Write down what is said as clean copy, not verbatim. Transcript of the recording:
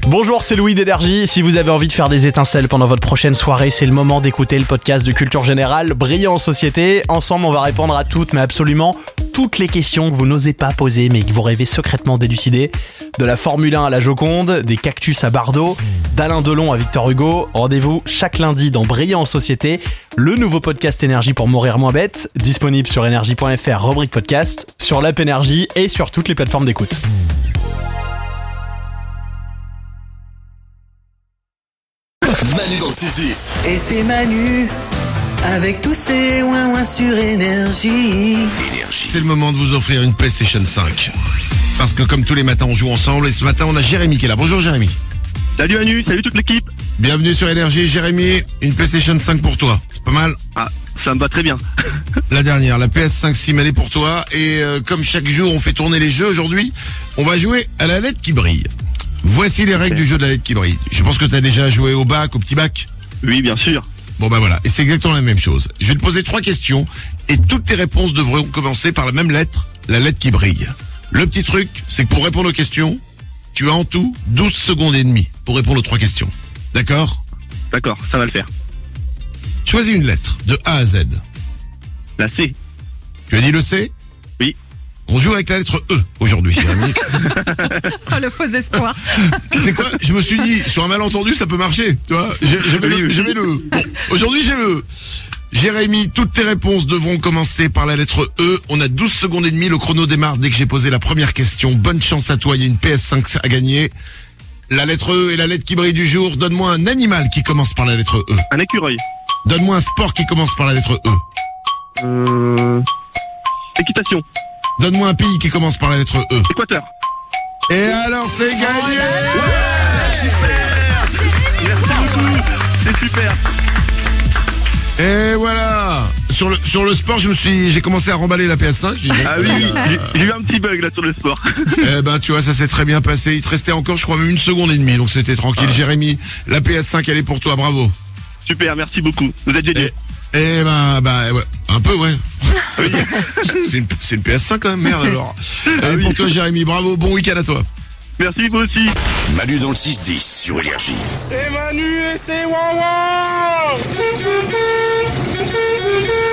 Bonjour, c'est Louis d'Énergie. Si vous avez envie de faire des étincelles pendant votre prochaine soirée, c'est le moment d'écouter le podcast de Culture Générale, Brillant en Société. Ensemble, on va répondre à toutes, mais absolument toutes les questions que vous n'osez pas poser, mais que vous rêvez secrètement d'élucider. De la Formule 1 à la Joconde, des cactus à Bardot, d'Alain Delon à Victor Hugo. Rendez-vous chaque lundi dans Brillant en Société, le nouveau podcast Énergie pour mourir moins bête, disponible sur énergie.fr, rubrique podcast, sur l'app Énergie et sur toutes les plateformes d'écoute. Manu dans le 6-10. Et c'est Manu, avec tous ses ouin-ouin sur Énergie. C'est le moment de vous offrir une PlayStation 5. Parce que comme tous les matins, on joue ensemble. Et ce matin, on a Jérémy qui est là. Bonjour Jérémy. Salut Manu, salut toute l'équipe. Bienvenue sur Énergie. Jérémy, une PlayStation 5 pour toi. C'est pas mal. Ah, ça me va très bien. La dernière, la PS5 Slim, elle est pour toi. Et comme chaque jour, on fait tourner les jeux aujourd'hui, on va jouer à la LED qui brille. Voici les règles du jeu de la LED qui brille. Je pense que tu as déjà joué au bac, au petit bac. Oui, bien sûr. Bon bah voilà, et c'est exactement la même chose. Je vais te poser 3 questions et toutes tes réponses devront commencer par la même lettre, la lettre qui brille. Le petit truc, c'est que pour répondre aux questions, tu as en tout 12 secondes et demie pour répondre aux 3 questions. D'accord ? D'accord, ça va le faire. Choisis une lettre, de A à Z. La C. Tu as dit le C ? Oui. On joue avec la lettre E aujourd'hui, Jérémy. Oh, le faux espoir. C'est quoi ? Je me suis dit, sur un malentendu, ça peut marcher. Tu vois ? J'avais le E. Bon, aujourd'hui, j'ai le E. Jérémy, toutes tes réponses devront commencer par la lettre E. On a 12 secondes et demie. Le chrono démarre dès que j'ai posé la première question. Bonne chance à toi. Il y a une PS5 à gagner. La lettre E est la lettre qui brille du jour. Donne-moi un animal qui commence par la lettre E. Un écureuil. Donne-moi un sport qui commence par la lettre E. Équitation. Donne-moi un pays qui commence par la lettre E. Équateur. Et alors, c'est gagné! Merci beaucoup. C'est super. Et voilà. Sur le sport, j'ai commencé à remballer la PS5. Ah oui, j'ai eu un petit bug là sur le sport. Eh ben, tu vois, ça s'est très bien passé. Il te restait encore, je crois, même 1 seconde et demie. Donc c'était tranquille. Jérémy, la PS5, elle est pour toi. Bravo. Super, merci beaucoup. Vous êtes génial. Eh ben, ouais. Un peu, ouais. C'est une PS5 quand même, merde alors. oui. Pour toi, Jérémy, bravo. Bon week-end à toi. Merci vous aussi. Manu dans le 6-10 sur Énergie. C'est Manu et c'est Wawa.